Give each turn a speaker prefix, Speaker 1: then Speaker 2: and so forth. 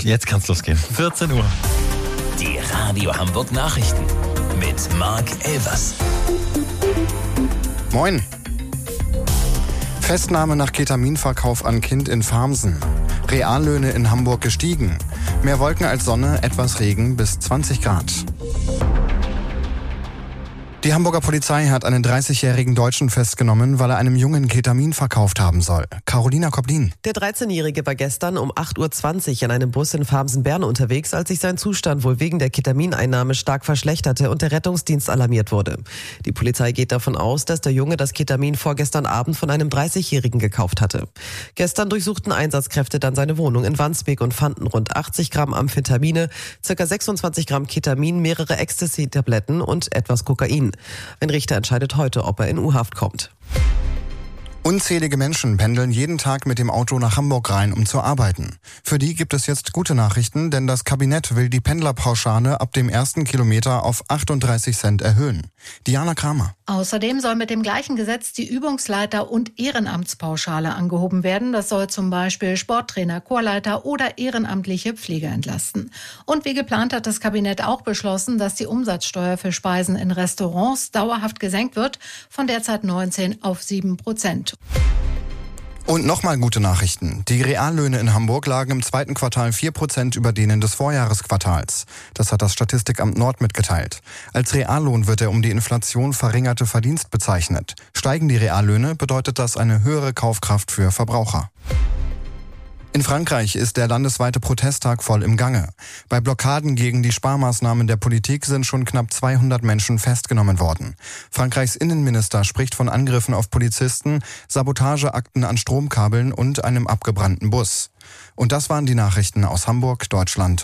Speaker 1: Jetzt kann's losgehen. 14 Uhr.
Speaker 2: Die Radio Hamburg Nachrichten mit Marc Elvers.
Speaker 3: Moin. Festnahme nach Ketaminverkauf an Kind in Farmsen. Reallöhne in Hamburg gestiegen. Mehr Wolken als Sonne, etwas Regen bis 20 Grad. Die Hamburger Polizei hat einen 30-jährigen Deutschen festgenommen, weil er einem Jungen Ketamin verkauft haben soll. Carolina Koblin.
Speaker 4: Der 13-Jährige war gestern um 8.20 Uhr in einem Bus in Farmsen-Bern unterwegs, als sich sein Zustand wohl wegen der Ketamineinnahme stark verschlechterte und der Rettungsdienst alarmiert wurde. Die Polizei geht davon aus, dass der Junge das Ketamin vorgestern Abend von einem 30-Jährigen gekauft hatte. Gestern durchsuchten Einsatzkräfte dann seine Wohnung in Wandsbek und fanden rund 80 Gramm Amphetamine, ca. 26 Gramm Ketamin, mehrere Ecstasy-Tabletten und etwas Kokain. Ein Richter entscheidet heute, ob er in U-Haft kommt.
Speaker 3: Unzählige Menschen pendeln jeden Tag mit dem Auto nach Hamburg rein, um zu arbeiten. Für die gibt es jetzt gute Nachrichten, denn das Kabinett will die Pendlerpauschale ab dem ersten Kilometer auf 38 Cent erhöhen. Diana Kramer.
Speaker 5: Außerdem soll mit dem gleichen Gesetz die Übungsleiter- und Ehrenamtspauschale angehoben werden. Das soll zum Beispiel Sporttrainer, Chorleiter oder ehrenamtliche Pfleger entlasten. Und wie geplant hat das Kabinett auch beschlossen, dass die Umsatzsteuer für Speisen in Restaurants dauerhaft gesenkt wird, von derzeit 19 auf 7%.
Speaker 3: Und nochmal gute Nachrichten. Die Reallöhne in Hamburg lagen im zweiten Quartal 4% über denen des Vorjahresquartals. Das hat das Statistikamt Nord mitgeteilt. Als Reallohn wird der um die Inflation verringerte Verdienst bezeichnet. Steigen die Reallöhne, bedeutet das eine höhere Kaufkraft für Verbraucher. In Frankreich ist der landesweite Protesttag voll im Gange. Bei Blockaden gegen die Sparmaßnahmen der Politik sind schon knapp 200 Menschen festgenommen worden. Frankreichs Innenminister spricht von Angriffen auf Polizisten, Sabotageakten an Stromkabeln und einem abgebrannten Bus. Und das waren die Nachrichten aus Hamburg, Deutschland